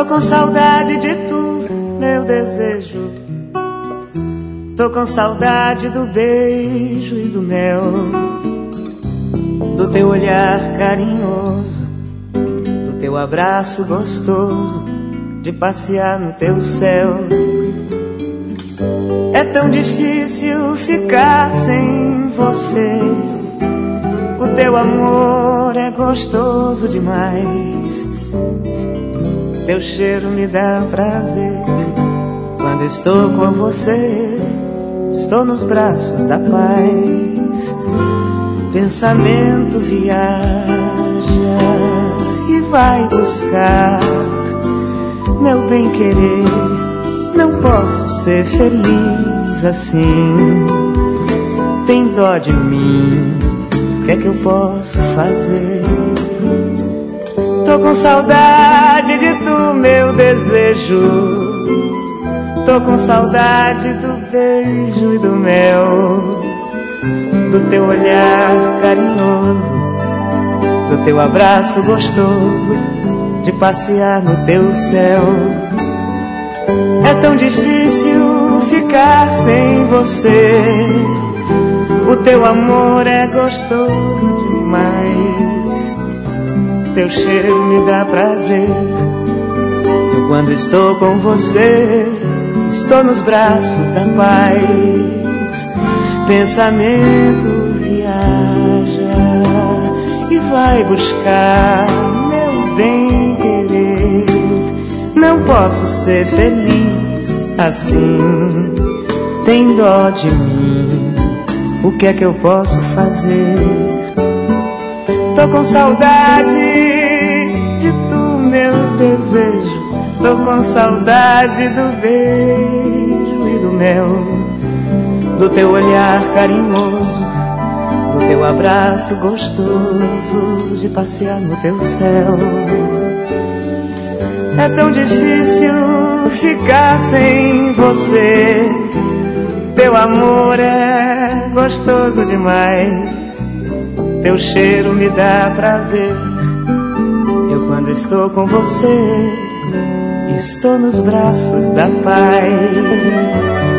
Tô com saudade de tu, meu desejo. Tô com saudade do beijo e do mel, do teu olhar carinhoso, do teu abraço gostoso, de passear no teu céu. É tão difícil ficar sem você. O teu amor é gostoso demais. Teu cheiro me dá prazer. Quando estou com você, estou nos braços da paz. Pensamento viaja e vai buscar meu bem-querer. Não posso ser feliz assim. Tem dó de mim, o que é que eu posso fazer? Tô com saudade de tu, meu desejo. Tô com saudade do beijo e do mel, do teu olhar carinhoso, do teu abraço gostoso, de passear no teu céu. É tão difícil ficar sem você. O teu amor é gostoso demais. Teu cheiro me dá prazer. Eu, quando estou com você, estou nos braços da paz. Pensamento viaja e vai buscar meu bem-querer. Não posso ser feliz assim. Tem dó de mim, o que é que eu posso fazer? Tô com saudade de tu, meu desejo. Tô com saudade do beijo e do mel, do teu olhar carinhoso, do teu abraço gostoso, de passear no teu céu. É tão difícil ficar sem você. Teu amor é gostoso demais. Teu cheiro me dá prazer. Eu, quando estou com você, estou nos braços da paz.